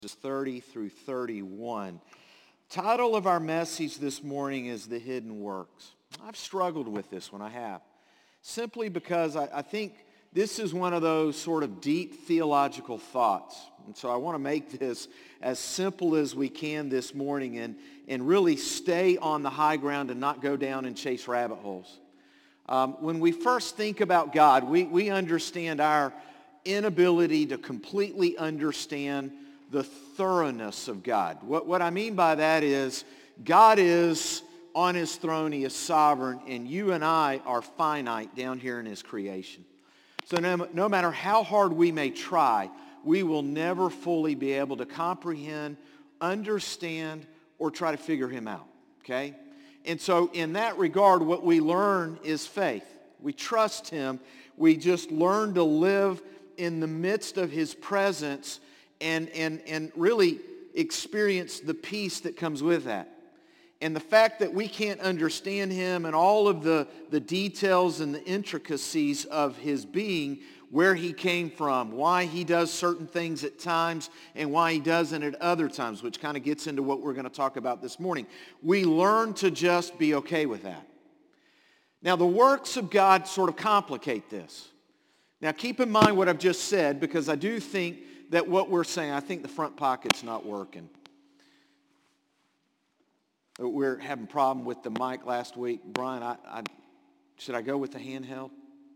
30 through 31. Title of our message this morning is The Hidden Works. I've struggled with this one, I have. Simply because I think this is one of those sort of deep theological thoughts. And so I want to make this as simple as we can this morning and really stay on the high ground and not go down and chase rabbit holes. When we first think about God, we understand our inability to completely understand the thoroughness of God. What I mean by that is God is on his throne, he is sovereign, and you and I are finite down here in his creation. So no matter how hard we may try, we will never fully be able to comprehend, understand, or try to figure him out, okay? And so in that regard, what we learn is faith. We trust him. We just learn to live in the midst of his presence and really experience the peace that comes with that. And the fact that we can't understand him and all of the details and the intricacies of his being, where he came from, why he does certain things at times and why he doesn't at other times, which kind of gets into what we're going to talk about this morning. We learn to just be okay with that. Now, the works of God sort of complicate this. Now, keep in mind what I've just said, because I do think that what we're saying, I think the front pocket's not working. We're having a problem with the mic last week. Brian, should I go with the handheld?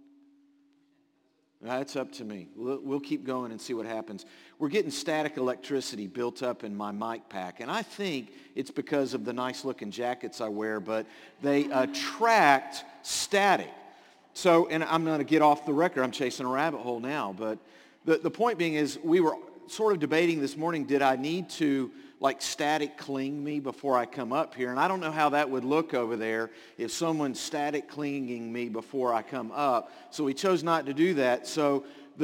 That's up to me. We'll keep going and see what happens. We're getting static electricity built up in my mic pack, and I think it's because of the nice-looking jackets I wear, but they attract static. So, and I'm going to get off the record. I'm chasing a rabbit hole now, but the point being is we were sort of debating this morning, did I need to static cling me before I come up here? And I don't know how that would look over there if someone's static clinging me before I come up. So we chose not to do that. So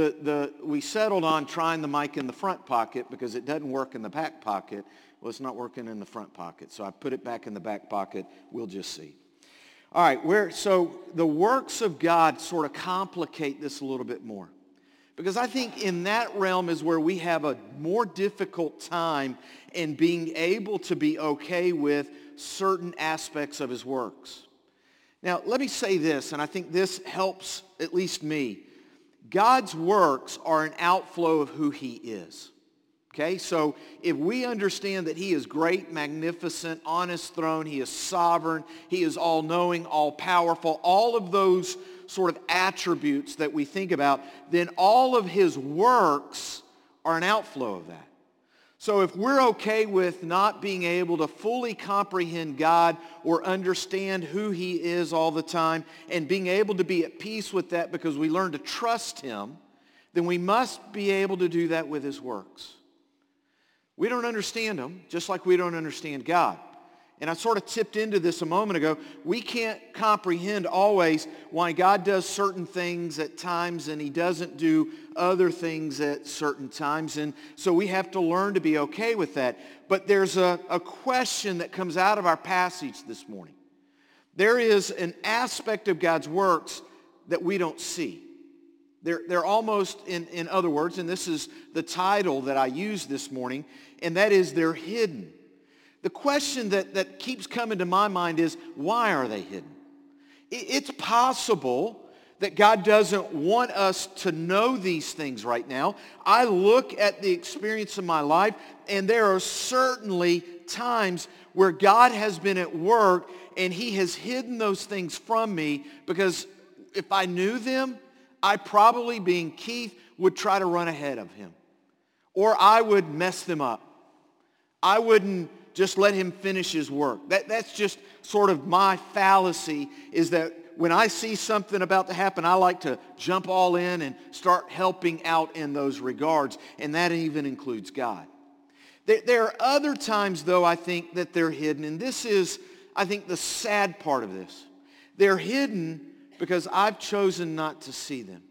we settled on trying the mic in the front pocket because it doesn't work in the back pocket. Well, it's not working in the front pocket. So I put it back in the back pocket. We'll just see. All right, so the works of God sort of complicate this a little bit more. Because I think in that realm is where we have a more difficult time in being able to be okay with certain aspects of his works. Now, let me say this, and I think this helps at least me. God's works are an outflow of who he is. Okay, so if we understand that he is great, magnificent, on his throne, he is sovereign, he is all-knowing, all-powerful, all of those sort of attributes that we think about, then all of his works are an outflow of that. So if we're okay with not being able to fully comprehend God or understand who he is all the time and being able to be at peace with that because we learn to trust him, then we must be able to do that with his works. We don't understand him, just like we don't understand God. And I sort of tipped into this a moment ago. We can't comprehend always why God does certain things at times and he doesn't do other things at certain times. And so we have to learn to be okay with that. But there's a question that comes out of our passage this morning. There is an aspect of God's works that we don't see. They're almost, in other words, and this is the title that I used this morning, and that is they're hidden. The question that keeps coming to my mind is, why are they hidden? It's possible that God doesn't want us to know these things right now. I look at the experience of my life, and there are certainly times where God has been at work, and he has hidden those things from me, because if I knew them, I probably, being Keith, would try to run ahead of him. Or I would mess them up. I wouldn't just let him finish his work. That's just sort of my fallacy, is that when I see something about to happen, I like to jump all in and start helping out in those regards. And that even includes God. There are other times, though, I think that they're hidden. And this is, I think, the sad part of this. They're hidden because I've chosen not to see them.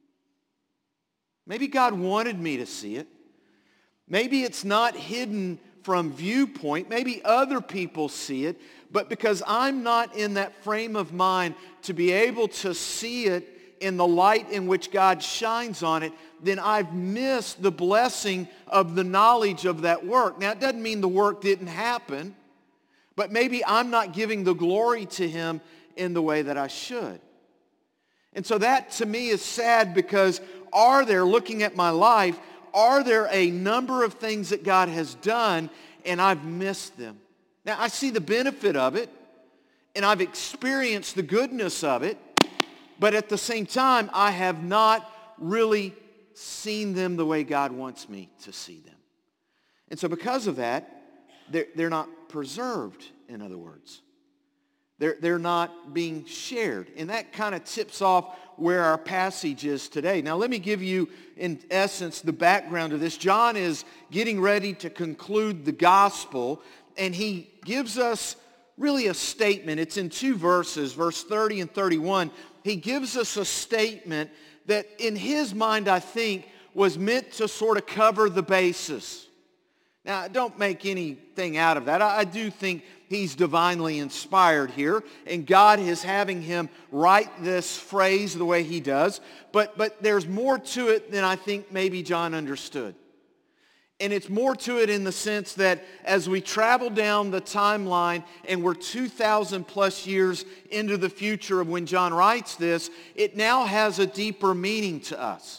Maybe God wanted me to see it. Maybe it's not hidden from viewpoint. Maybe other people see it. But because I'm not in that frame of mind to be able to see it in the light in which God shines on it, then I've missed the blessing of the knowledge of that work. Now, it doesn't mean the work didn't happen, but maybe I'm not giving the glory to him in the way that I should. And so that to me is sad, because looking at my life, are there a number of things that God has done and I've missed them? Now, I see the benefit of it, and I've experienced the goodness of it, but at the same time, I have not really seen them the way God wants me to see them. And so because of that, they're not preserved, in other words. They're not being shared. And that kind of tips off where our passage is today. Now let me give you, in essence, the background of this. John is getting ready to conclude the gospel, and he gives us really a statement. It's in 2 verses, verse 30 and 31. He gives us a statement that in his mind, I think, was meant to sort of cover the bases. Now, don't make anything out of that. I do think he's divinely inspired here, and God is having him write this phrase the way he does. But there's more to it than I think maybe John understood. And it's more to it in the sense that as we travel down the timeline and we're 2,000 plus years into the future of when John writes this, it now has a deeper meaning to us.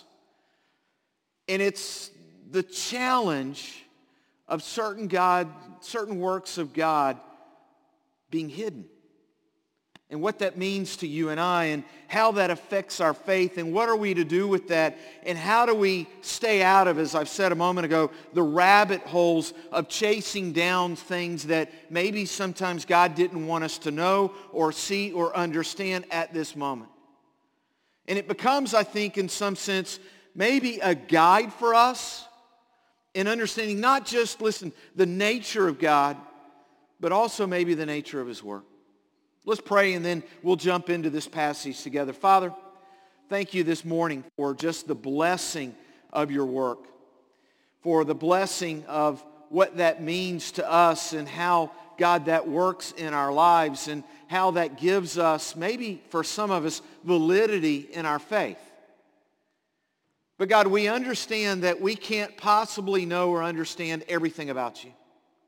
And it's the challenge of certain works of God being hidden, and what that means to you and I, and how that affects our faith, and what are we to do with that, and how do we stay out of, as I've said a moment ago, the rabbit holes of chasing down things that maybe sometimes God didn't want us to know or see or understand at this moment. And it becomes, I think, in some sense, maybe a guide for us in understanding not just, the nature of God, but also maybe the nature of his work. Let's pray, and then we'll jump into this passage together. Father, thank you this morning for just the blessing of your work, for the blessing of what that means to us, and how, God, that works in our lives, and how that gives us, maybe for some of us, validity in our faith. But God, we understand that we can't possibly know or understand everything about you.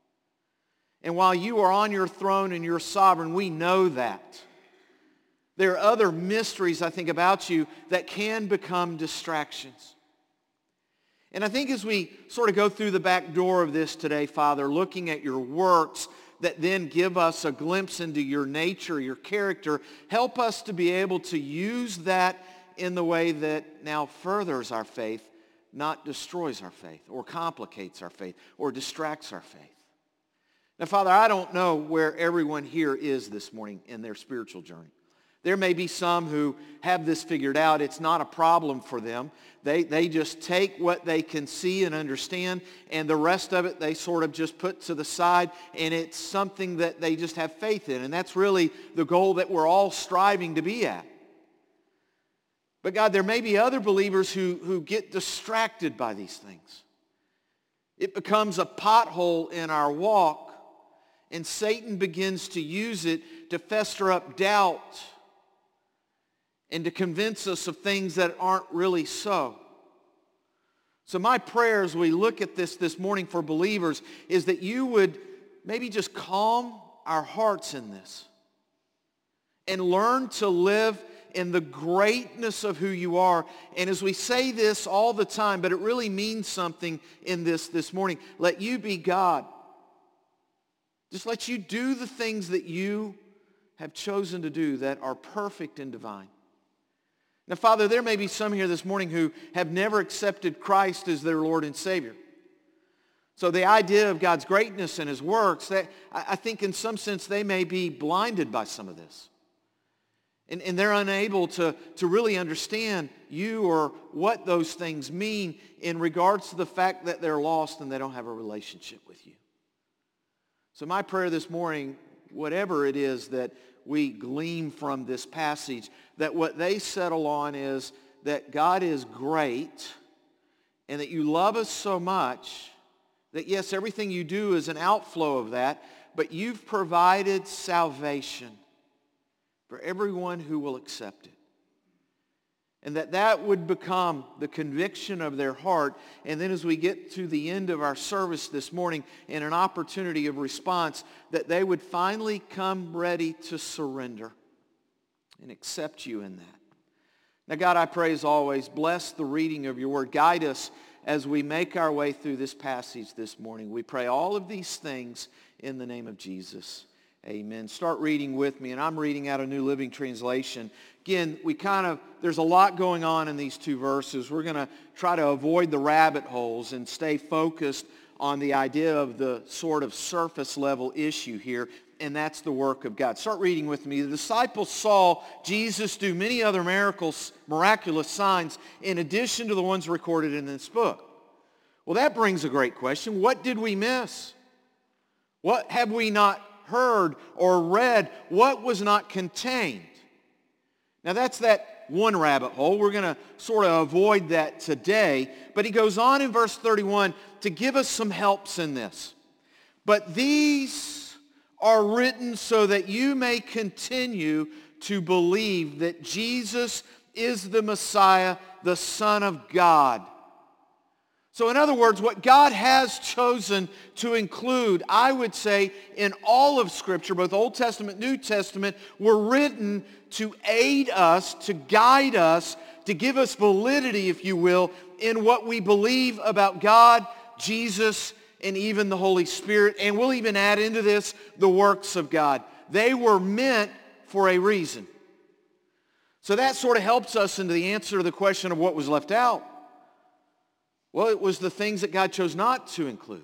And while you are on your throne and you're sovereign, we know that. There are other mysteries, I think, about you that can become distractions. And I think as we sort of go through the back door of this today, Father, looking at your works that then give us a glimpse into your nature, your character, help us to be able to use that in the way that now furthers our faith, not destroys our faith, or complicates our faith, or distracts our faith. Now, Father, I don't know where everyone here is this morning in their spiritual journey. There may be some who have this figured out. It's not a problem for them. They just take what they can see and understand, and the rest of it they sort of just put to the side, and it's something that they just have faith in. And that's really the goal that we're all striving to be at. But God, there may be other believers who get distracted by these things. It becomes a pothole in our walk, and Satan begins to use it to fester up doubt and to convince us of things that aren't really so. So my prayer as we look at this morning for believers is that you would maybe just calm our hearts in this and learn to live in the greatness of who you are. And as we say this all the time, but it really means something in this morning, let you be God. Just let you do the things that you have chosen to do that are perfect and divine. Now, Father, there may be some here this morning who have never accepted Christ as their Lord and Savior. So the idea of God's greatness and his works, I think in some sense they may be blinded by some of this. And they're unable to really understand you or what those things mean in regards to the fact that they're lost and they don't have a relationship with you. So my prayer this morning, whatever it is that we glean from this passage, that what they settle on is that God is great and that you love us so much that, yes, everything you do is an outflow of that, but you've provided salvation for everyone who will accept it. And that would become the conviction of their heart. And then as we get to the end of our service this morning in an opportunity of response, that they would finally come ready to surrender and accept you in that. Now, God, I pray as always, bless the reading of your word. Guide us as we make our way through this passage this morning. We pray all of these things in the name of Jesus. Amen. Start reading with me, and I'm reading out a New Living Translation. Again, there's a lot going on in these two verses. We're going to try to avoid the rabbit holes and stay focused on the idea of the sort of surface level issue here, and that's the work of God. Start reading with me. The disciples saw Jesus do many other miraculous signs in addition to the ones recorded in this book. Well, that brings a great question. What did we miss? What have we not heard or read? What was not contained? Now that's that one rabbit hole. We're going to sort of avoid that today. But he goes on in verse 31 to give us some helps in this. But these are written so that you may continue to believe that Jesus is the Messiah, the Son of God. So in other words, what God has chosen to include, I would say, in all of Scripture, both Old Testament, New Testament, were written to aid us, to guide us, to give us validity, if you will, in what we believe about God, Jesus, and even the Holy Spirit. And we'll even add into this the works of God. They were meant for a reason. So that sort of helps us into the answer to the question of what was left out. Well, it was the things that God chose not to include.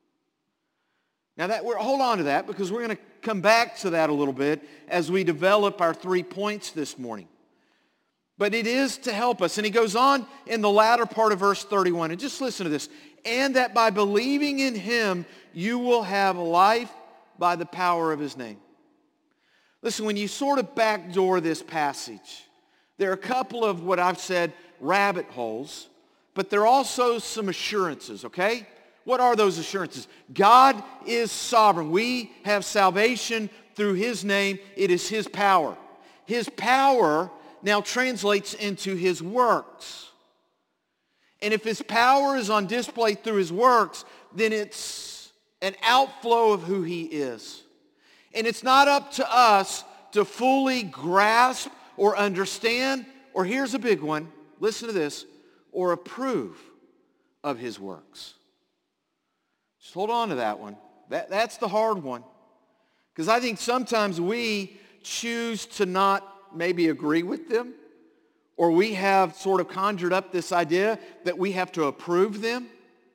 Now, hold on to that because we're going to come back to that a little bit as we develop our 3 points this morning. But it is to help us. And he goes on in the latter part of verse 31. And just listen to this. And that by believing in him, you will have life by the power of his name. Listen, when you sort of backdoor this passage, there are a couple of what I've said rabbit holes. But there are also some assurances, okay? What are those assurances? God is sovereign. We have salvation through his name. It is his power. His power now translates into his works. And if his power is on display through his works, then it's an outflow of who he is. And it's not up to us to fully grasp or understand, or here's a big one, listen to this, or approve of his works. Just hold on to that one. That's the hard one. Because I think sometimes we choose to not maybe agree with them, or we have sort of conjured up this idea that we have to approve them.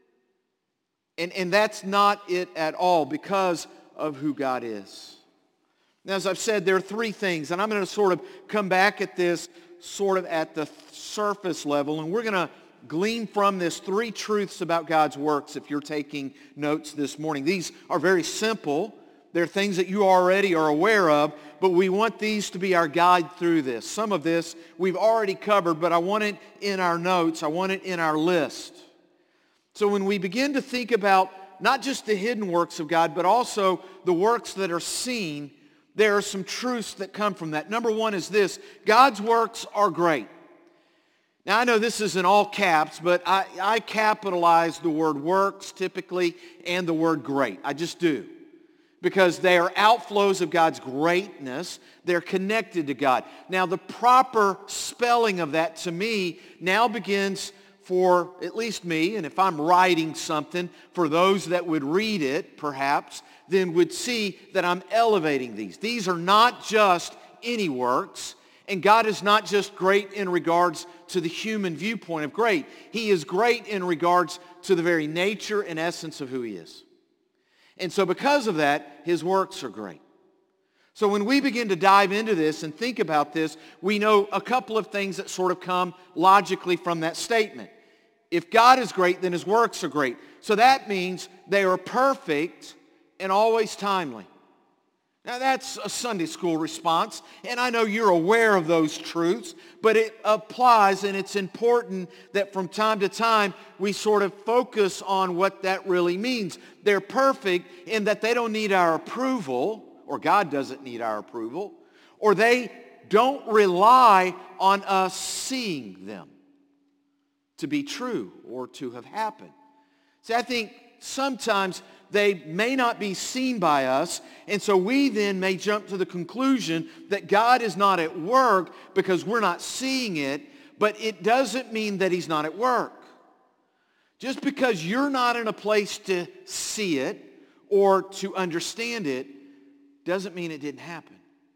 And that's not it at all because of who God is. Now, as I've said, there are 3 things, and I'm going to sort of come back at this sort of at the surface level, and we're going to glean from this 3 truths about God's works if you're taking notes this morning. These are very simple. They're things that you already are aware of, but we want these to be our guide through this. Some of this we've already covered, but I want it in our notes. I want it in our list. So when we begin to think about not just the hidden works of God, but also the works that are seen, there are some truths that come from that. Number 1 is this: God's works are great. Now, I know this is in all caps, but I capitalize the word works typically and the word great. I just do. Because they are outflows of God's greatness. They're connected to God. Now, the proper spelling of that to me now begins for at least me, and if I'm writing something, for those that would read it, perhaps, then would see that I'm elevating these. These are not just any works, and God is not just great in regards to the human viewpoint of great. He is great in regards to the very nature and essence of who he is. And so because of that, his works are great. So when we begin to dive into this and think about this, we know a couple of things that sort of come logically from that statement. If God is great, then his works are great. So that means they are perfect and always timely. Now that's a Sunday school response, and I know you're aware of those truths, but it applies, and it's important that from time to time we sort of focus on what that really means. They're perfect in that they don't need our approval, or God doesn't need our approval, or they don't rely on us seeing them to be true or to have happened. See, I think sometimes they may not be seen by us, and so we then may jump to the conclusion that God is not at work because we're not seeing it, but it doesn't mean that he's not at work. Just because you're not in a place to see it or to understand it doesn't mean it didn't happen.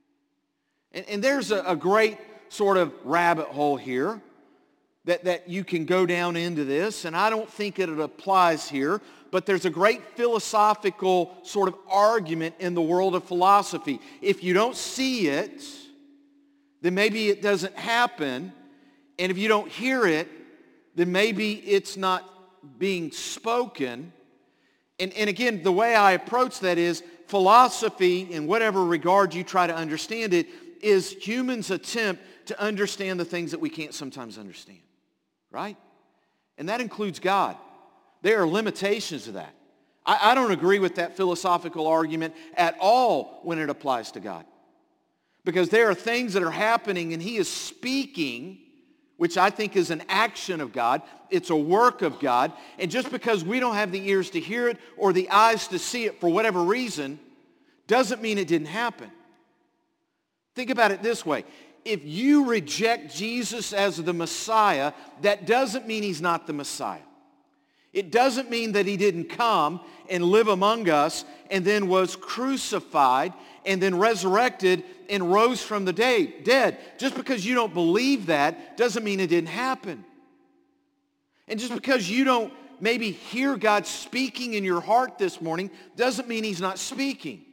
And there's a great sort of rabbit hole here that you can go down into this, and I don't think it applies here, but there's a great philosophical sort of argument in the world of philosophy. If you don't see it, then maybe it doesn't happen, and if you don't hear it, then maybe it's not being spoken. And again, the way I approach that is philosophy, in whatever regard you try to understand it, is humans' attempt to understand the things that we can't sometimes understand, right? And that includes God. There are limitations to that. I don't agree with that philosophical argument at all when it applies to God. Because there are things that are happening and he is speaking, which I think is an action of God. It's a work of God. And just because we don't have the ears to hear it or the eyes to see it for whatever reason, doesn't mean it didn't happen. Think about it this way. If you reject Jesus as the Messiah, that doesn't mean he's not the Messiah. It doesn't mean that he didn't come and live among us and then was crucified and then resurrected and rose from the dead. Just because you don't believe that doesn't mean it didn't happen. And just because you don't maybe hear God speaking in your heart this morning doesn't mean he's not speaking.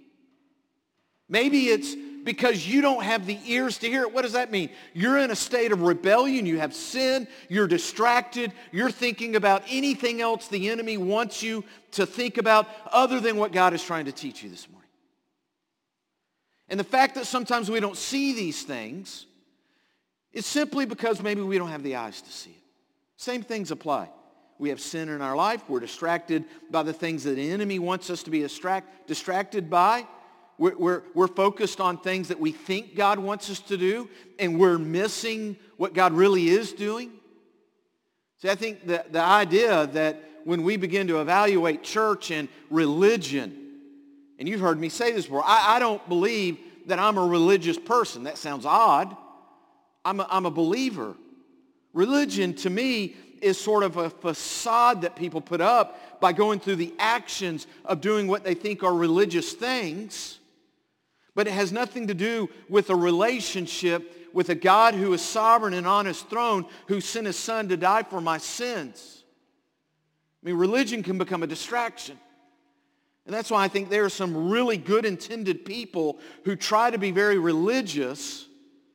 Maybe it's because you don't have the ears to hear it. What does that mean? You're in a state of rebellion. You have sin. You're distracted. You're thinking about anything else the enemy wants you to think about other than what God is trying to teach you this morning. And the fact that sometimes we don't see these things is simply because maybe we don't have the eyes to see it. Same things apply. We have sin in our life. We're distracted by the things that the enemy wants us to be distracted by. We're focused on things that we think God wants us to do, and we're missing what God really is doing. See, I think the idea that when we begin to evaluate church and religion, and you've heard me say this before, I don't believe that I'm a religious person. That sounds odd. I'm a believer. Religion, to me, is sort of a facade that people put up by going through the actions of doing what they think are religious things. But it has nothing to do with a relationship with a God who is sovereign and on his throne, who sent his son to die for my sins. I mean, religion can become a distraction. And that's why I think there are some really good intended people who try to be very religious,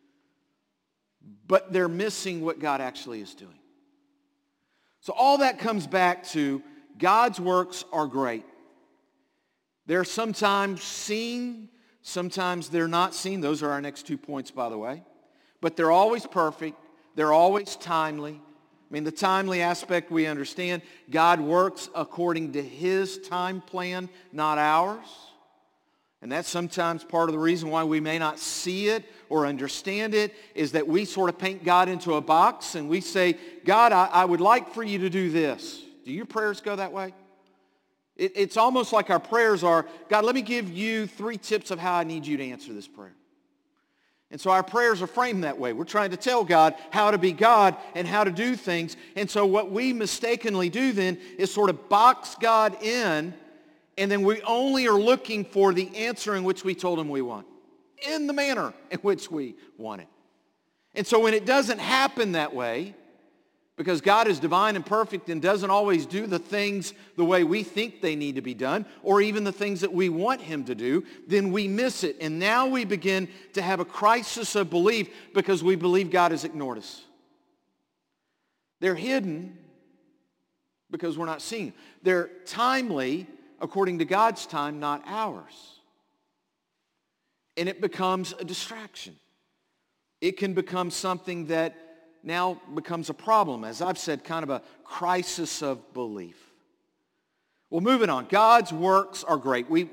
but they're missing what God actually is doing. So all that comes back to God's works are great. They're sometimes seen, sometimes they're not seen. Those are our next 2 points, by the way. But they're always perfect. They're always timely. I mean, the timely aspect we understand. God works according to his time plan, not ours. And that's sometimes part of the reason why we may not see it or understand it, is that we sort of paint God into a box and we say, God, I would like for you to do this. Do your prayers go that way? It's almost like our prayers are, God, let me give you 3 tips of how I need you to answer this prayer. And so our prayers are framed that way. We're trying to tell God how to be God and how to do things. And so what we mistakenly do then is sort of box God in, and then we only are looking for the answer in which we told him we want, in the manner in which we want it. And so when it doesn't happen that way, because God is divine and perfect and doesn't always do the things the way we think they need to be done, or even the things that we want him to do, then we miss it. And now we begin to have a crisis of belief because we believe God has ignored us. They're hidden because we're not seeing them. They're timely according to God's time, not ours. And it becomes a distraction. It can become something that now becomes a problem. As I've said, kind of a crisis of belief. Well, moving on. God's works are great.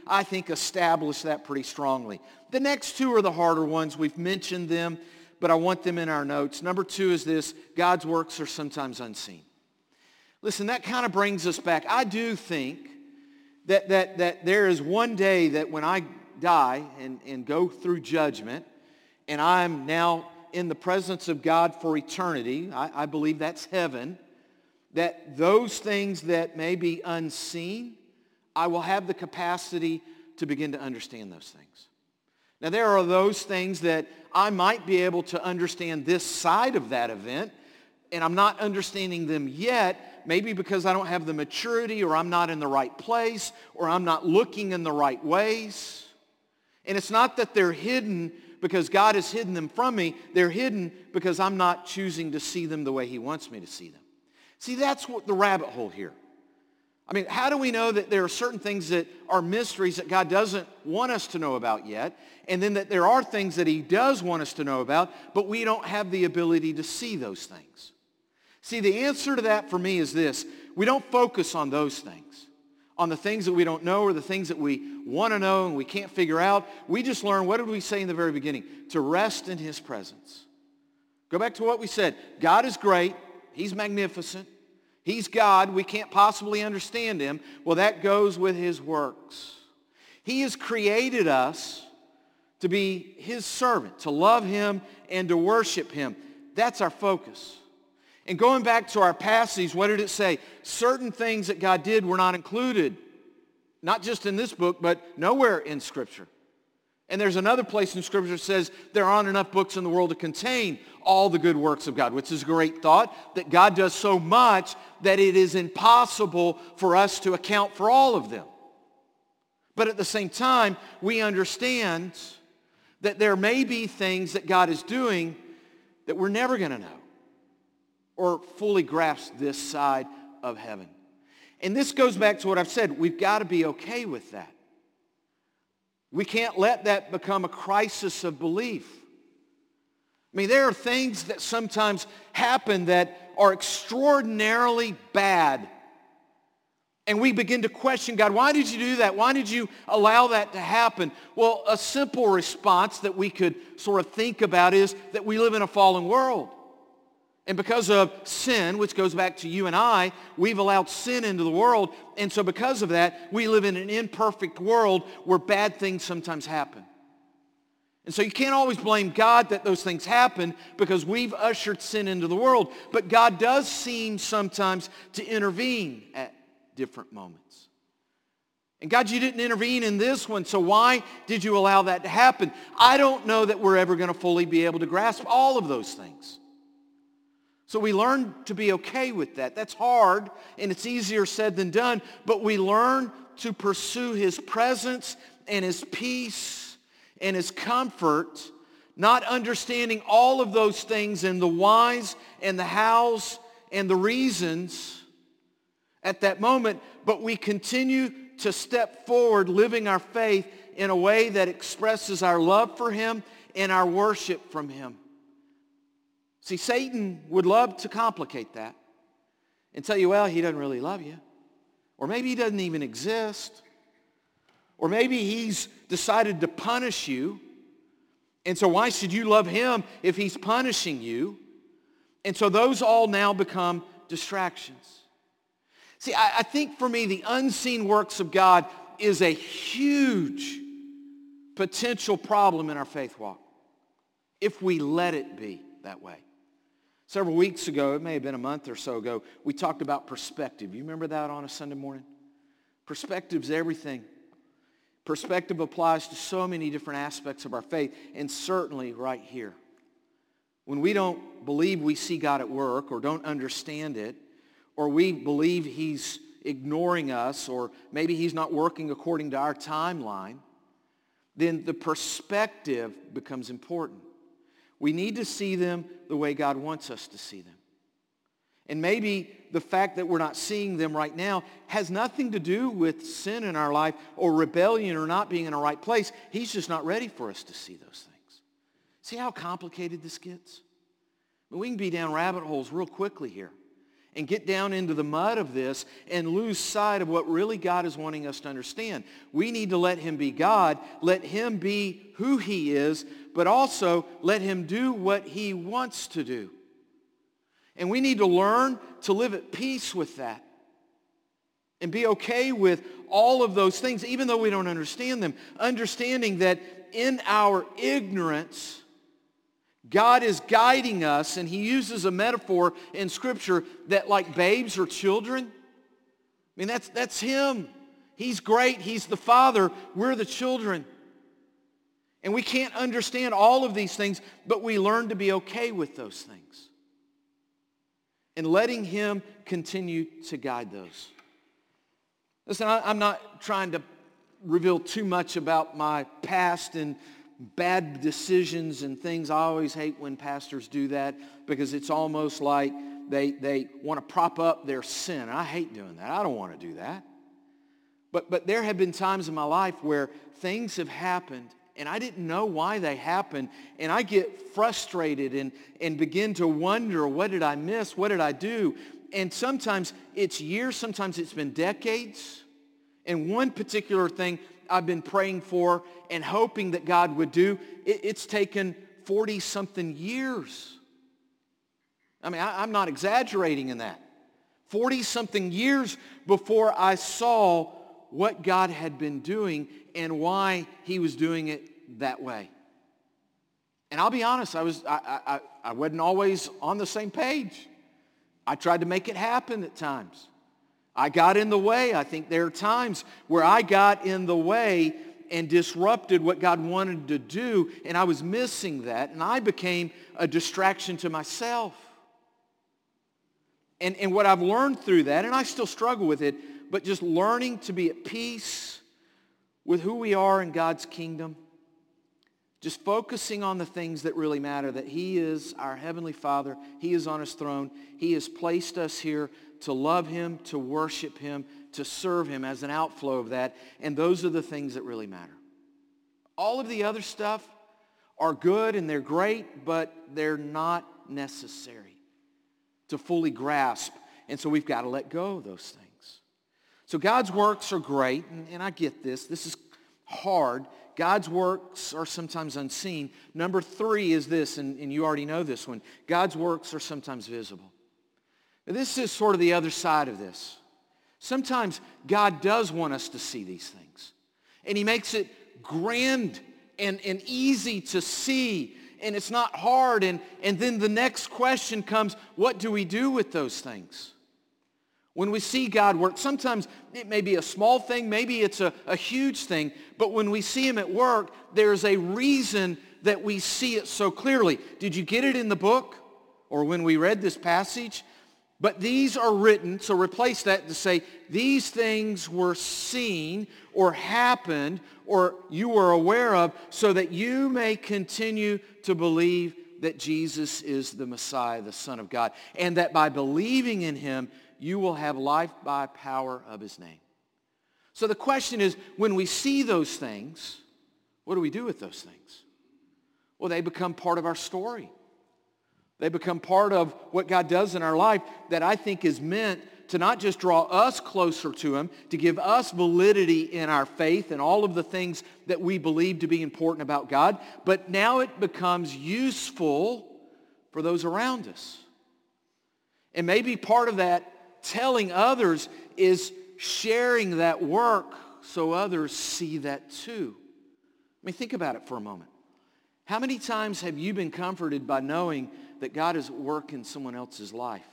I think, establish that pretty strongly. The next two are the harder ones. We've mentioned them, but I want them in our notes. Number 2 is this: God's works are sometimes unseen. Listen, that kind of brings us back. I do think that there is one day that when I die and go through judgment, and I'm now in the presence of God for eternity, I believe that's heaven, that those things that may be unseen, I will have the capacity to begin to understand those things. Now, there are those things that I might be able to understand this side of that event, and I'm not understanding them yet, maybe because I don't have the maturity, or I'm not in the right place, or I'm not looking in the right ways. And it's not that they're hidden because God has hidden them from me. They're hidden because I'm not choosing to see them the way he wants me to see them. See, that's what the rabbit hole here. I mean, how do we know that there are certain things that are mysteries that God doesn't want us to know about yet, and then that there are things that he does want us to know about, but we don't have the ability to see those things? See, the answer to that for me is this: we don't focus on those things, on the things that we don't know or the things that we want to know and we can't figure out. We just learn, what did we say in the very beginning? To rest in his presence. Go back to what we said. God is great. He's magnificent. He's God. We can't possibly understand him. Well, that goes with his works. He has created us to be his servant, to love him and to worship him. That's our focus. And going back to our passage, what did it say? Certain things that God did were not included, not just in this book, but nowhere in Scripture. And there's another place in Scripture that says there aren't enough books in the world to contain all the good works of God, which is a great thought, that God does so much that it is impossible for us to account for all of them. But at the same time, we understand that there may be things that God is doing that we're never going to know or fully grasp this side of heaven. And this goes back to what I've said. We've got to be okay with that. We can't let that become a crisis of belief. I mean, there are things that sometimes happen that are extraordinarily bad. And we begin to question God, why did you do that? Why did you allow that to happen? Well, a simple response that we could sort of think about is that we live in a fallen world. And because of sin, which goes back to you and I, we've allowed sin into the world. And so because of that, we live in an imperfect world where bad things sometimes happen. And so you can't always blame God that those things happen because we've ushered sin into the world. But God does seem sometimes to intervene at different moments. And God, you didn't intervene in this one, so why did you allow that to happen? I don't know that we're ever going to fully be able to grasp all of those things. So we learn to be okay with that. That's hard, and it's easier said than done, but we learn to pursue his presence and his peace and his comfort, not understanding all of those things and the whys and the hows and the reasons at that moment, but we continue to step forward living our faith in a way that expresses our love for him and our worship from him. See, Satan would love to complicate that and tell you, well, he doesn't really love you. Or maybe he doesn't even exist. Or maybe he's decided to punish you. And so why should you love him if he's punishing you? And so those all now become distractions. See, I think for me, the unseen works of God is a huge potential problem in our faith walk if we let it be that way. Several weeks ago, it may have been a month or so ago, we talked about perspective. You remember that on a Sunday morning? Perspective's everything. Perspective applies to so many different aspects of our faith, and certainly right here. When we don't believe we see God at work or don't understand it, or we believe he's ignoring us, or maybe he's not working according to our timeline, then the perspective becomes important. We need to see them the way God wants us to see them. And maybe the fact that we're not seeing them right now has nothing to do with sin in our life or rebellion or not being in a right place. He's just not ready for us to see those things. See how complicated this gets? We can be down rabbit holes real quickly here. and get down into the mud of this and lose sight of what really God is wanting us to understand. We need to let him be God, let him be who he is, but also let him do what he wants to do. And we need to learn to live at peace with that and be okay with all of those things, even though we don't understand them, understanding that in our ignorance, God is guiding us, and he uses a metaphor in Scripture that like babes or children. I mean, that's him. He's great. He's the Father. We're the children. And we can't understand all of these things, but we learn to be okay with those things. And letting him continue to guide those. Listen, I'm not trying to reveal too much about my past and bad decisions and things. I always hate when pastors do that because it's almost like they want to prop up their sin. I hate doing that. I don't want to do that. But there have been times in my life where things have happened and I didn't know why they happened, and I get frustrated and begin to wonder, what did I miss? What did I do? And sometimes it's years, sometimes it's been decades. And one particular thing I've been praying for and hoping that God would do, it's taken 40-something years. I mean, I'm not exaggerating in that. 40-something years before I saw what God had been doing and why he was doing it that way. And I'll be honest, I wasn't always on the same page. I tried to make it happen at times. I got in the way. I think there are times where I got in the way and disrupted what God wanted to do, and I was missing that, and I became a distraction to myself. And what I've learned through that, and I still struggle with it, but just learning to be at peace with who we are in God's kingdom, just focusing on the things that really matter, that he is our Heavenly Father. He is on his throne. He has placed us here to love him, to worship him, to serve him as an outflow of that. And those are the things that really matter. All of the other stuff are good and they're great, but they're not necessary to fully grasp. And so we've got to let go of those things. So God's works are great, and I get this. This is hard. God's works are sometimes unseen. Number 3 is this, and you already know this one. God's works are sometimes visible. Now, this is sort of the other side of this. Sometimes God does want us to see these things. And he makes it grand and easy to see. And it's not hard. And then the next question comes, what do we do with those things? When we see God work, sometimes it may be a small thing, maybe it's a huge thing, but when we see him at work, there's a reason that we see it so clearly. Did you get it in the book or when we read this passage? But these are written, so replace that to say, these things were seen or happened or you were aware of so that you may continue to believe that Jesus is the Messiah, the Son of God, and that by believing in him, you will have life by power of his name. So the question is, when we see those things, what do we do with those things? Well, they become part of our story. They become part of what God does in our life that I think is meant to not just draw us closer to him, to give us validity in our faith and all of the things that we believe to be important about God, but now it becomes useful for those around us. And maybe part of that telling others is sharing that work so others see that too. I mean, think about it for a moment. How many times have you been comforted by knowing that God is at work in someone else's life?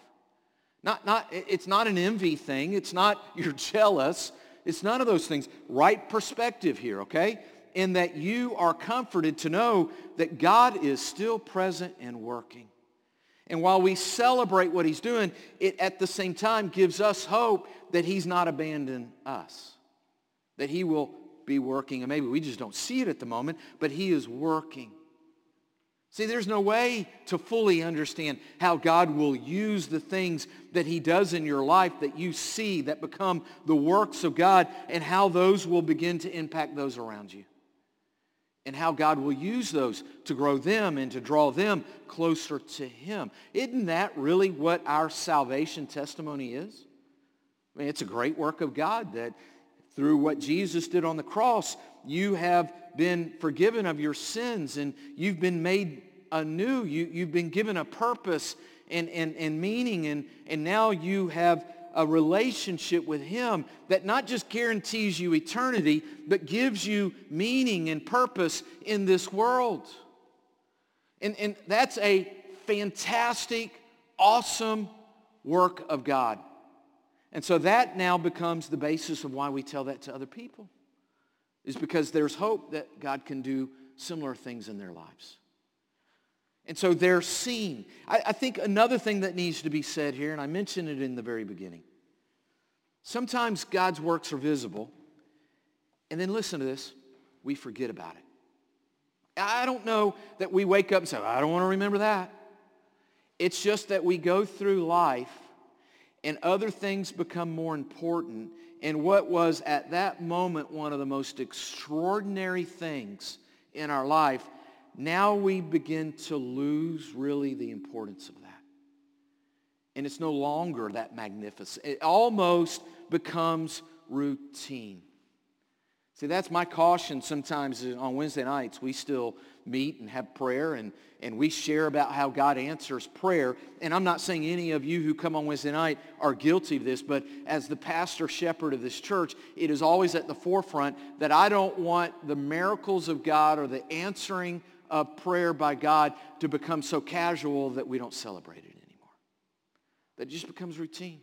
It's not an envy thing. It's not you're jealous. It's none of those things. Right perspective here, okay? In that you are comforted to know that God is still present and working. And while we celebrate what he's doing, it at the same time gives us hope that he's not abandoned us. That he will be working, and maybe we just don't see it at the moment, but he is working. See, there's no way to fully understand how God will use the things that he does in your life that you see, that become the works of God, and how those will begin to impact those around you. and how God will use those to grow them and to draw them closer to Him. Isn't that really what our salvation testimony is? I mean, it's a great work of God that through what Jesus did on the cross, you have been forgiven of your sins and you've been made anew. You've been given a purpose and meaning, and now you have a relationship with Him that not just guarantees you eternity, but gives you meaning and purpose in this world. And that's a fantastic, awesome work of God. And so that now becomes the basis of why we tell that to other people, is because there's hope that God can do similar things in their lives. And so they're seen. I think another thing that needs to be said here, and I mentioned it in the very beginning, sometimes God's works are visible, and then listen to this, we forget about it. I don't know that we wake up and say, I don't want to remember that. It's just that we go through life and other things become more important. And what was at that moment one of the most extraordinary things in our life, now we begin to lose really the importance of that. And it's no longer that magnificent. It almost becomes routine. See, that's my caution sometimes on Wednesday nights. We still meet and have prayer and we share about how God answers prayer. And I'm not saying any of you who come on Wednesday night are guilty of this, but as the pastor shepherd of this church, it is always at the forefront that I don't want the miracles of God or the answering of prayer by God to become so casual that we don't celebrate it anymore. That it just becomes routine.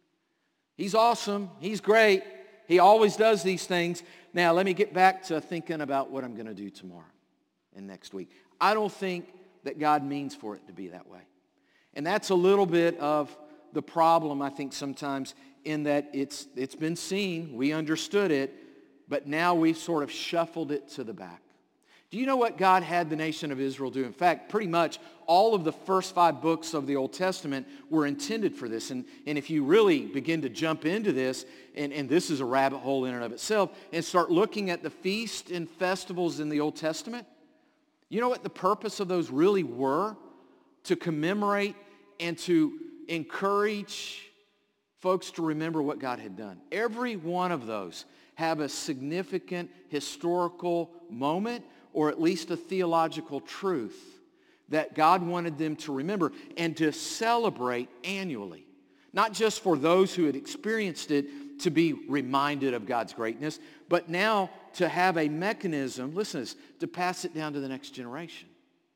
He's awesome. He's great. He always does these things. Now, let me get back to thinking about what I'm going to do tomorrow and next week. I don't think that God means for it to be that way. And that's a little bit of the problem, I think, sometimes in that it's been seen, we understood it, but now we've sort of shuffled it to the back. Do you know what God had the nation of Israel do? In fact, pretty much all of the first 5 books of the Old Testament were intended for this. And if you really begin to jump into this, and this is a rabbit hole in and of itself, and start looking at the feasts and festivals in the Old Testament, you know what the purpose of those really were? To commemorate and to encourage folks to remember what God had done. Every one of those have a significant historical moment, or at least a theological truth that God wanted them to remember and to celebrate annually. Not just for those who had experienced it to be reminded of God's greatness, but now to have a mechanism, listen to this, to pass it down to the next generation.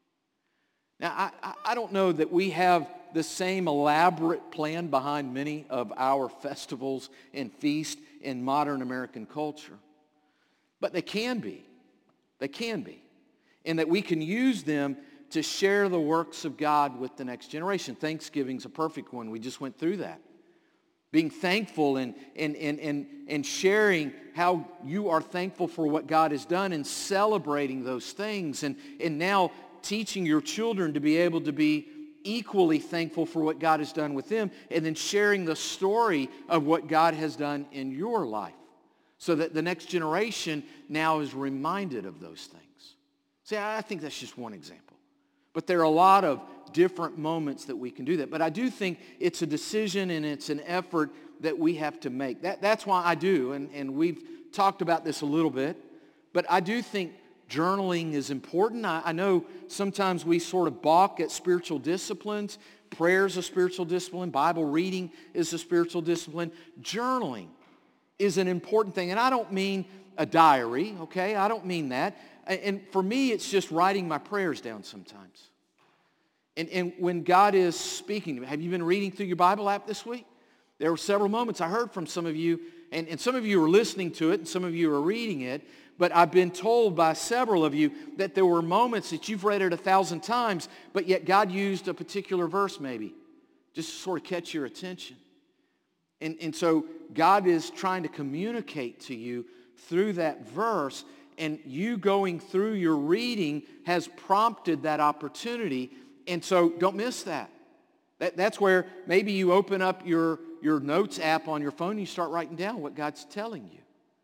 Now, I don't know that we have the same elaborate plan behind many of our festivals and feasts in modern American culture, but they can be. They can be. And that we can use them to share the works of God with the next generation. Thanksgiving's a perfect one. We just went through that. Being thankful and sharing how you are thankful for what God has done and celebrating those things. And now teaching your children to be able to be equally thankful for what God has done with them, and then sharing the story of what God has done in your life, so that the next generation now is reminded of those things. See, I think that's just one example. But there are a lot of different moments that we can do that. But I do think it's a decision and it's an effort that we have to make. That's why I do, and we've talked about this a little bit, but I do think journaling is important. I know sometimes we sort of balk at spiritual disciplines. Prayer is a spiritual discipline. Bible reading is a spiritual discipline. Journaling is an important thing. And I don't mean a diary, okay? I don't mean that. And for me, it's just writing my prayers down sometimes. And when God is speaking to me, have you been reading through your Bible app this week? There were several moments I heard from some of you, and some of you are listening to it, and some of you are reading it, but I've been told by several of you that there were moments that you've read it 1,000 times, but yet God used a particular verse maybe, just to sort of catch your attention. And so God is trying to communicate to you through that verse, and you going through your reading has prompted that opportunity. And so don't miss that. That's where maybe you open up your notes app on your phone and you start writing down what God's telling you.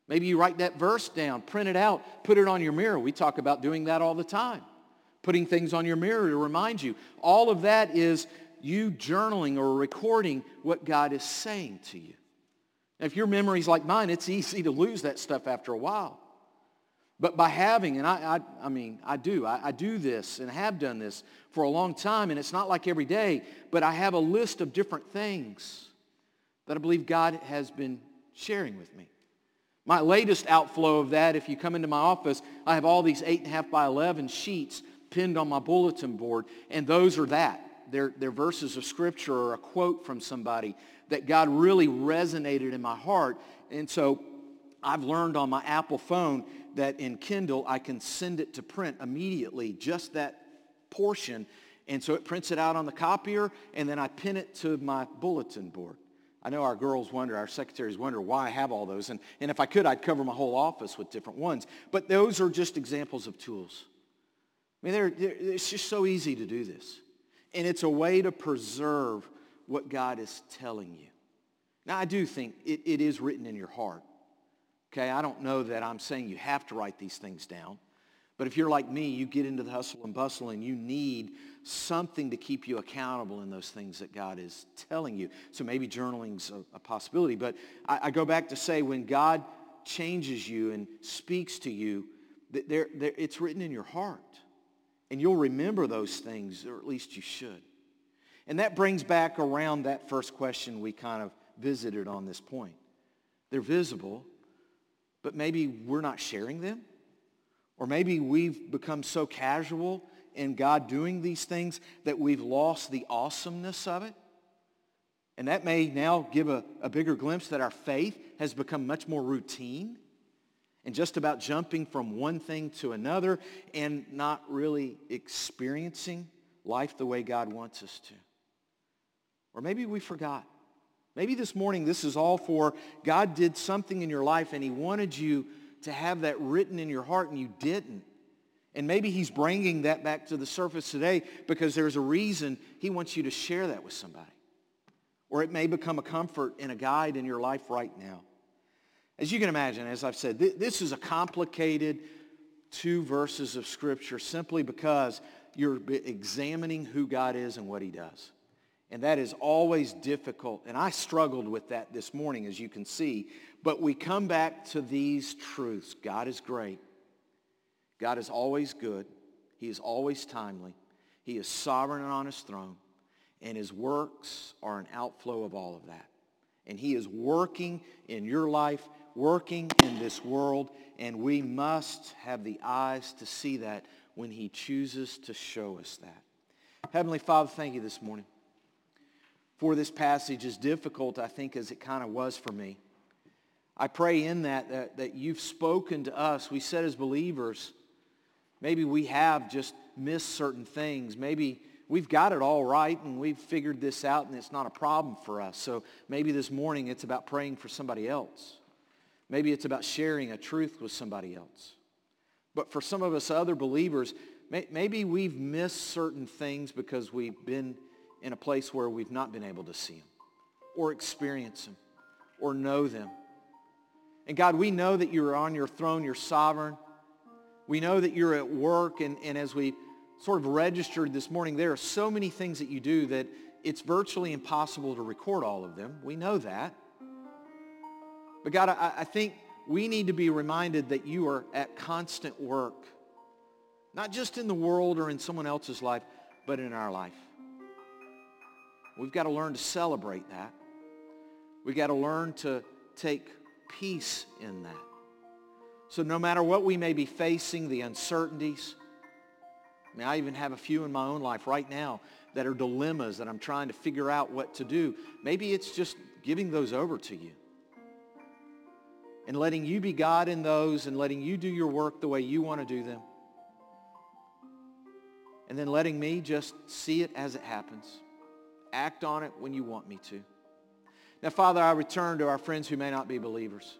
Maybe you write that verse down, print it out, put it on your mirror. We talk about doing that all the time. Putting things on your mirror to remind you. All of that is you journaling or recording what God is saying to you. Now, if your memory's like mine, it's easy to lose that stuff after a while. But by having, and I do this and have done this for a long time, and it's not like every day, but I have a list of different things that I believe God has been sharing with me. My latest outflow of that, if you come into my office, I have all these 8.5 by 11 sheets pinned on my bulletin board, and those are that. They're verses of Scripture or a quote from somebody that God really resonated in my heart. And so I've learned on my Apple phone that in Kindle, I can send it to print immediately, just that portion. And so it prints it out on the copier, and then I pin it to my bulletin board. I know our girls wonder, our secretaries wonder why I have all those. And if I could, I'd cover my whole office with different ones. But those are just examples of tools. I mean, it's just so easy to do this. And it's a way to preserve what God is telling you. Now, I do think it is written in your heart. Okay, I don't know that I'm saying you have to write these things down. But if you're like me, you get into the hustle and bustle and you need something to keep you accountable in those things that God is telling you. So maybe journaling's a possibility. But I go back to say when God changes you and speaks to you, it's written in your heart. And you'll remember those things, or at least you should. And that brings back around that first question we kind of visited on this point. They're visible, but maybe we're not sharing them. Or maybe we've become so casual in God doing these things that we've lost the awesomeness of it. And that may now give a bigger glimpse that our faith has become much more routine and just about jumping from one thing to another and not really experiencing life the way God wants us to. Or maybe we forgot. Maybe this morning this is all for God did something in your life and he wanted you to have that written in your heart and you didn't. And maybe he's bringing that back to the surface today because there's a reason he wants you to share that with somebody. Or it may become a comfort and a guide in your life right now. As you can imagine, as I've said, this is a complicated 2 verses of Scripture simply because you're examining who God is and what he does. And that is always difficult. And I struggled with that this morning, as you can see. But we come back to these truths. God is great. God is always good. He is always timely. He is sovereign and on his throne. And his works are an outflow of all of that. And he is working in your life, working in this world. And we must have the eyes to see that when he chooses to show us that. Heavenly Father, thank you this morning for this passage, as difficult, I think, as it kind of was for me. I pray in that you've spoken to us. We said as believers, maybe we have just missed certain things. Maybe we've got it all right and we've figured this out and it's not a problem for us. So maybe this morning it's about praying for somebody else. Maybe it's about sharing a truth with somebody else. But for some of us other believers, maybe we've missed certain things because we've been in a place where we've not been able to see them or experience them or know them. And God, we know that you're on your throne, you're sovereign. We know that you're at work, and as we sort of registered this morning, there are so many things that you do that it's virtually impossible to record all of them. We know that. But God, I think we need to be reminded that you are at constant work, not just in the world or in someone else's life, but in our life. We've got to learn to celebrate that. We've got to learn to take peace in that. So no matter what we may be facing, the uncertainties, I even have a few in my own life right now that are dilemmas that I'm trying to figure out what to do. Maybe it's just giving those over to you and letting you be God in those and letting you do your work the way you want to do them. And then letting me just see it as it happens. Act on it when you want me to. Now, Father, I return to our friends who may not be believers.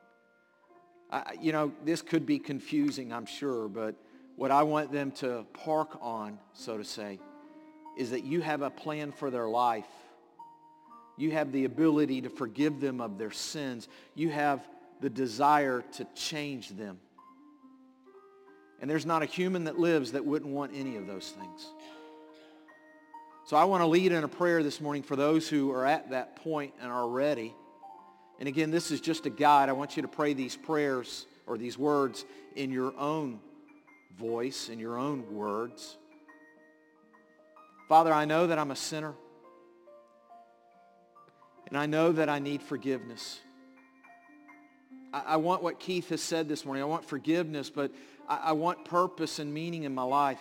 This could be confusing, I'm sure, but what I want them to park on, so to say, is that you have a plan for their life. You have the ability to forgive them of their sins. You have the desire to change them. And there's not a human that lives that wouldn't want any of those things. So I want to lead in a prayer this morning for those who are at that point and are ready. And again, this is just a guide. I want you to pray these prayers or these words in your own voice, in your own words. Father, I know that I'm a sinner. And I know that I need forgiveness. I want what Keith has said this morning. I want forgiveness, but I want purpose and meaning in my life.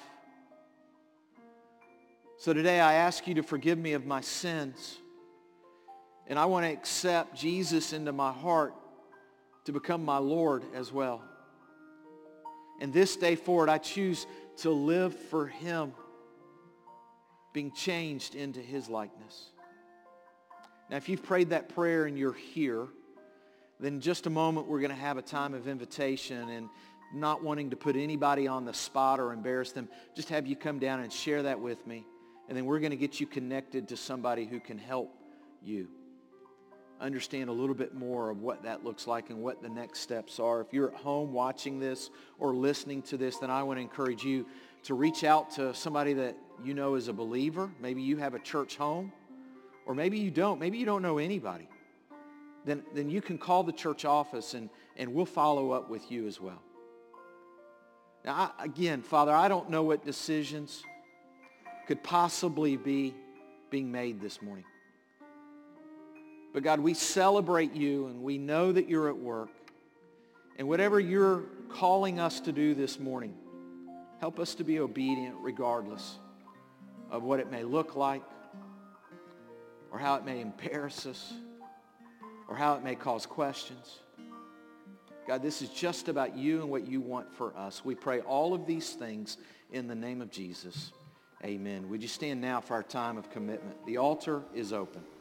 So today I ask you to forgive me of my sins. And I want to accept Jesus into my heart to become my Lord as well. And this day forward, I choose to live for him, being changed into his likeness. Now, if you've prayed that prayer and you're here, then in just a moment we're going to have a time of invitation, and not wanting to put anybody on the spot or embarrass them, just have you come down and share that with me. And then we're going to get you connected to somebody who can help you understand a little bit more of what that looks like and what the next steps are. If you're at home watching this or listening to this, then I want to encourage you to reach out to somebody that you know is a believer. Maybe you have a church home, or maybe you don't. Maybe you don't know anybody. Then you can call the church office and we'll follow up with you as well. Now, again, Father, I don't know what decisions could possibly be being made this morning. But God, we celebrate you and we know that you're at work. And whatever you're calling us to do this morning, help us to be obedient regardless of what it may look like, or how it may embarrass us, or how it may cause questions. God, this is just about you and what you want for us. We pray all of these things in the name of Jesus. Amen. Would you stand now for our time of commitment? The altar is open.